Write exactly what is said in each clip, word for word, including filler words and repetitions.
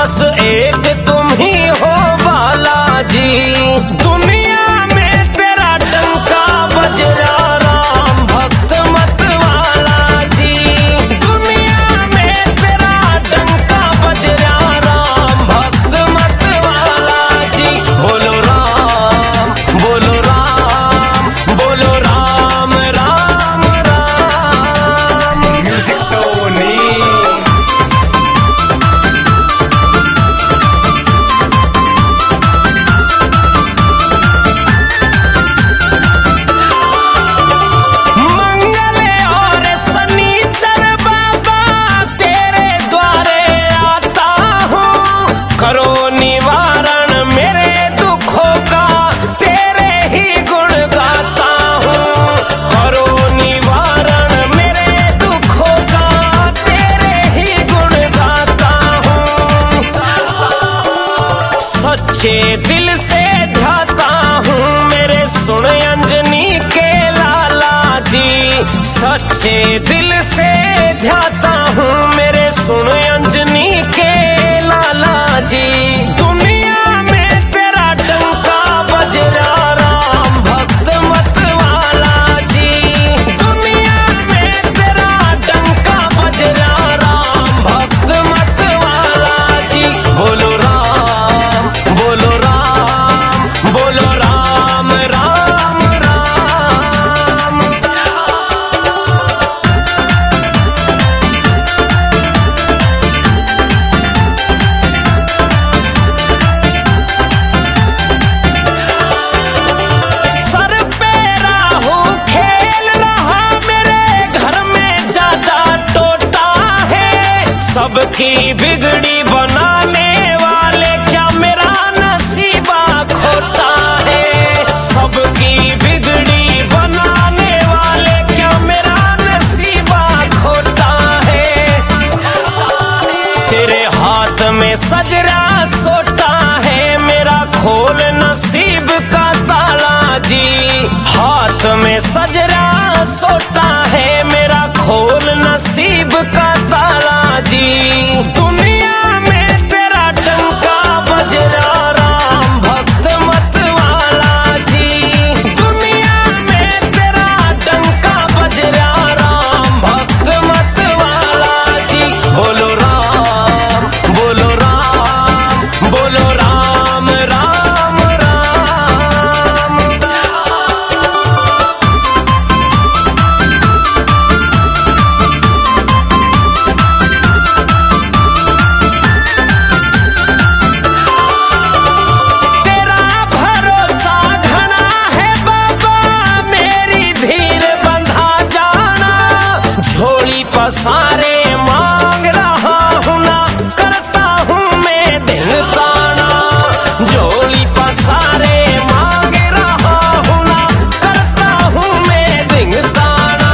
बस एक तुम ही हो बालाजी। दुनिया में तेरा डंका बज रहा राम भक्त मत वाला जी। दुनिया में तेरा डंका बज रहा राम भक्त मत वाला जी। बोलो राम बोलो राम बोलो राम राम राम। टोनी मंगल और शनिचर बाबा तेरे द्वारे आता हूँ। करो निवारण मेरे दुखों का तेरे ही गुण गाता हूँ। करो निवारण मेरे दुखों का तेरे ही गुण गाता हूँ। सच्चे दिल से ध्याता हूँ मेरे सुन अंजनी के लाला जी। सच्चे दिल से ध्याता हूँ मेरे सुन अंजनी के लाला जी। दुनिया में तेरा डंका बज रहा राम भक्त मत वाला जी। दुनिया में तेरा डंका बज रहा राम भक्त मत वाला जी। बोलो राम बोलो राम बोलो राम राम राम। सर पे राहु खेल रहा मेरे घर में ज्यादा टोटा है। सबकी बिगड़ी बनाने वाले क्या मेरा नसीबा खोटा है। सबकी बिगड़ी बनाने वाले क्या मेरा नसीबा खोटा है। तेरे हाथ में सजरा सोटा है मेरा खोल नसीब का ताला जी। हाथ में सजरा सोटा है मेरा खोल नसीब का ताला जी। दुनिया में तेरा डंका बज रहा राम भक्त मत वाला जी। दुनिया में तेरा डंका बज रहा राम भक्त मत वाला जी। बोलो राम बोलो राम बोलो राम राम राम। तेरा भरोसा घना है बाबा मेरी धीर बंधा जाना। झोली पसारे मांग रहा हूँ ना करता हूँ मैं दिन ताना। झोली पसारे मांग रहा हूँ ना करता हूँ मैं दिन ताना।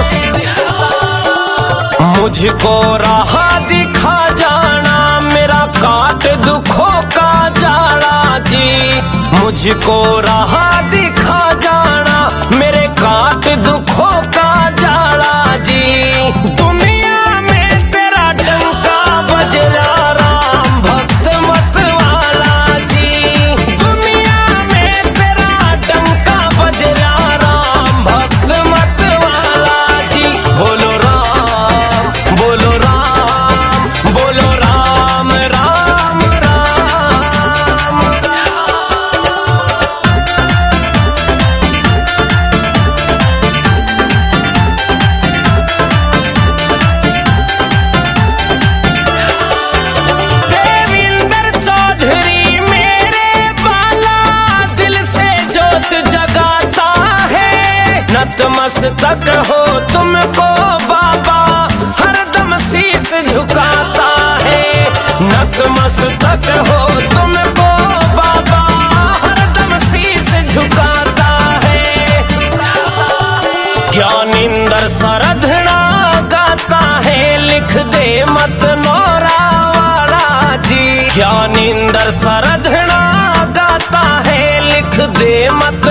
मुझको राह दिखा जाना मेरा काट दुखों का जाड़ा जी। मुझको राह दिखा जाना मेरे काट दुखों का जाड़ा जी। दुनिया में तेरा डंका बज रहा राम भक्त मत वाला जी। दुनिया में तेरा डंका बज रहा राम भक्त मत वाला जी। बोलो राम बोलो राम बोलो राम राम राम। देविंदर चौधरी मेरे बाला दिल से जोत जगाता है। नतमस्तक हो तुमको बाबा हरदम शीश झुकाता है। नतमस्तक हो तुमको बाबा हरदम शीश झुकाता है। ज्ञानिंदर सरधना गाता है लिख दे मत नौरा वाला जी। ज्ञानिंदर सरधना गाता है लिख दे मत